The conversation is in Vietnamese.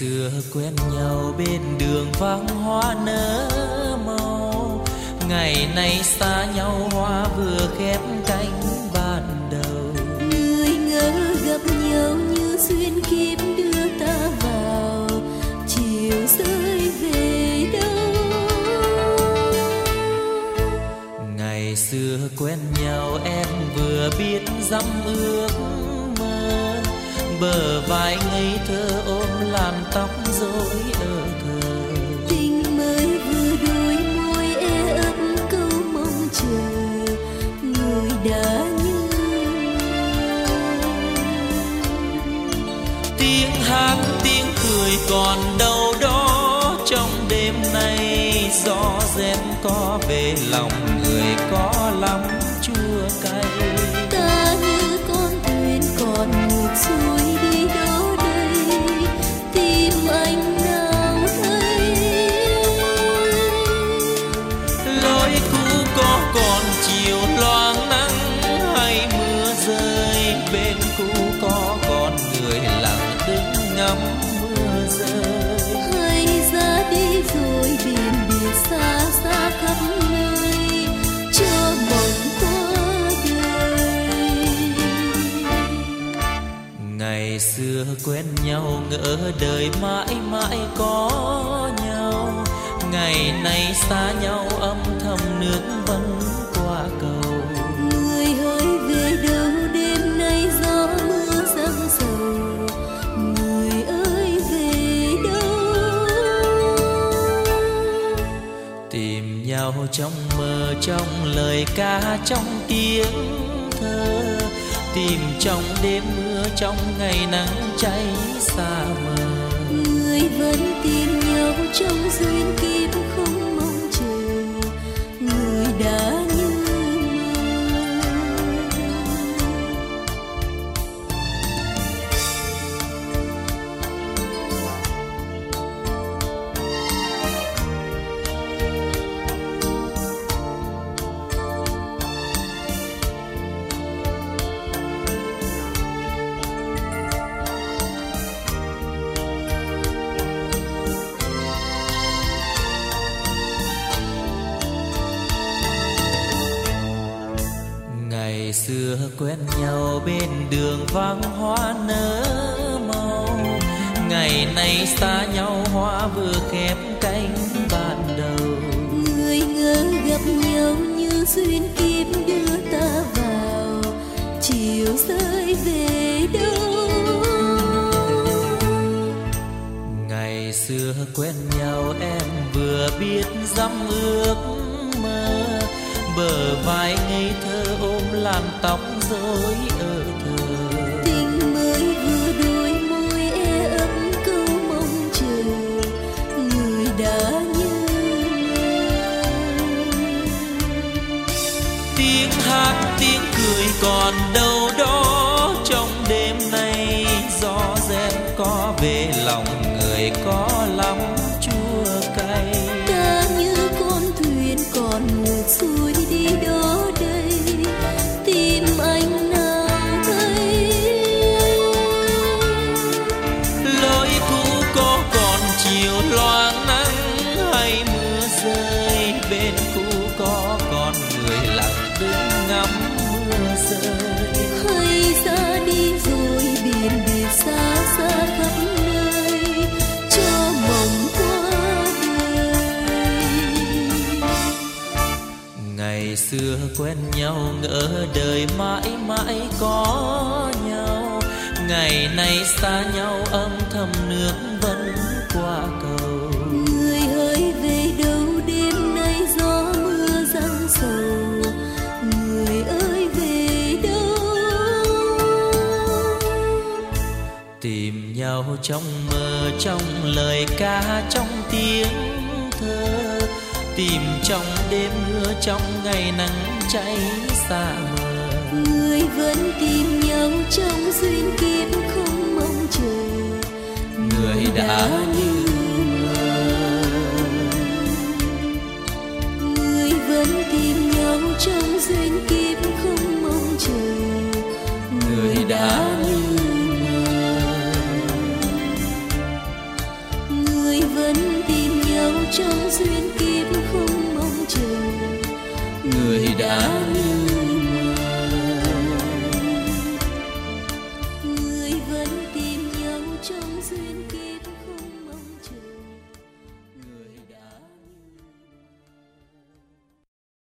xưa quen nhau bên đường vắng hoa nở màu, ngày nay xa nhau hoa vừa khép cánh ban đầu. Người ngỡ gặp nhau như duyên kiếp đưa ta vào, chiều rơi về đâu. Ngày xưa quen nhau em vừa biết dăm ước mơ, bờ vai ngây thơ ôm làn tóc rối ở thờ. Tình mới vừa đôi môi e ấp câu mong chờ, người đã như tiếng hát tiếng cười còn đâu đó trong đêm nay. Gió rét có về lòng người có lắm chua cay. ta như con thuyền còn ngược xuôi đi đâu đây, tìm anh nào thấy. Lối cũ có còn chiều loang nắng hay mưa rơi, bên cũ có con người lặng đứng ngắm mưa rơi. Hay ra đi rồi biển biệt xa xa khắp nơi, cho mộng qua đời. Ngày xưa quen nhau ngỡ đời mãi mãi có nhau, ngày nay xa nhau âm thầm nước vẫn qua cầu. Người hỡi về đâu đêm nay gió mưa giăng sầu, người ơi về đâu. Tìm nhau trong mơ trong lời ca trong tiếng thơ, tìm trong đêm mưa trong ngày nắng cháy xa mờ. Người vẫn tìm nhau trong duyên kiếp không mong chờ, người đã như Ngày xưa quen nhau bên đường vắng hoa nở màu, ngày nay xa nhau hoa vừa khép cánh ban đầu. người ngỡ gặp nhau như duyên kiếp đưa ta vào, chiều rơi về đâu. Ngày xưa quen nhau em vừa biết dăm ước mơ, bờ vai ngây thơ ôm làn tóc rối ở thờ. Tình mới vừa đôi môi e ấp câu mong chờ, người đã như Tiếng hát tiếng cười còn đâu đó trong đêm nay. Gió rét có về lòng người có lắm chua cay. ta như con thuyền còn ngược xuôi đi đó đây, tìm anh nào thấy. Lối cũ có còn chiều loang nắng hay mưa rơi, bên cũ có con người lặng đứng ngắm mưa rơi. Hay ra đi rồi biển biệt xa xa khắp nơi, cho mộng qua đời. Ngày xưa quen nhau ngỡ đời mãi mãi có nhau, ngày nay xa nhau âm thầm nước vẫn qua cầu. Người hỡi về đâu đêm nay gió mưa giăng sầu, người ơi về đâu. Tìm nhau trong mơ trong lời ca trong tiếng thơ, tìm trong đêm mưa trong ngày nắng cháy xa mờ. Người vẫn tìm nhau trong duyên kiếp không mong chờ, Người đã như người vẫn tìm nhau trong duyên kiếp không mong chờ, người đã như trong duyên kiếp không mong chờ. Người đã